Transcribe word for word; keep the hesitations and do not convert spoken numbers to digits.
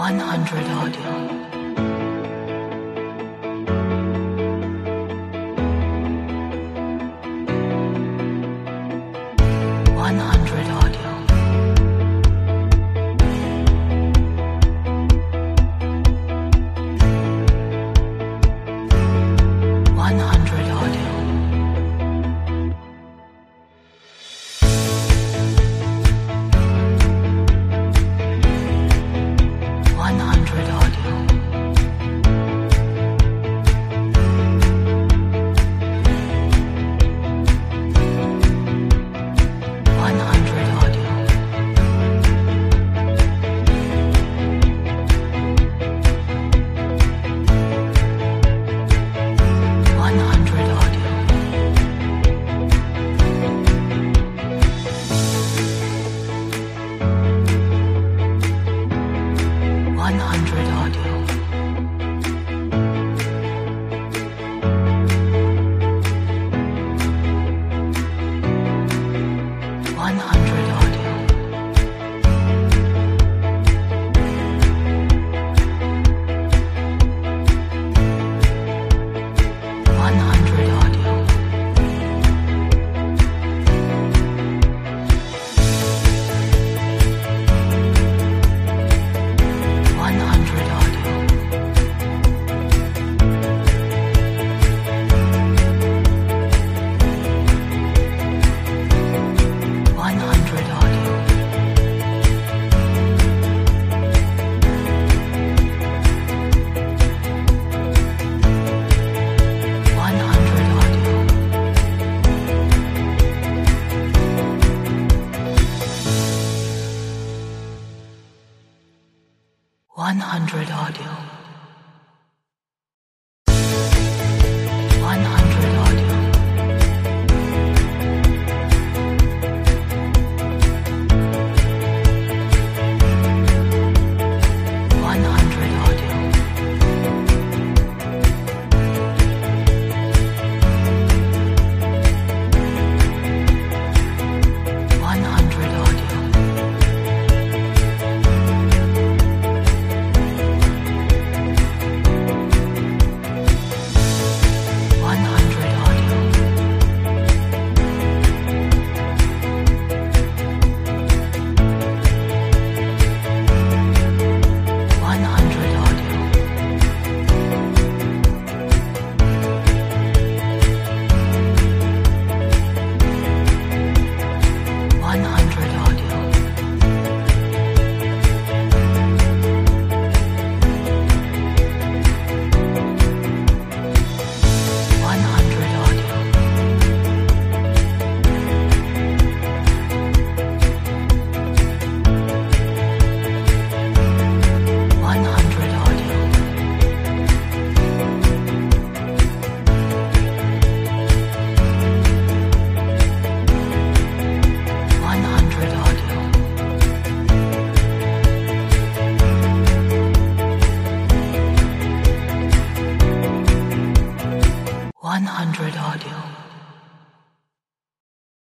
one hundred audio. one hundred audio. one hundred audio. one hundred audio. one hundred audio. one hundred audio. one hundred audio. one hundred audio. one hundred audio. one hundred audio. one hundred audio. one hundred audio. one hundred audio.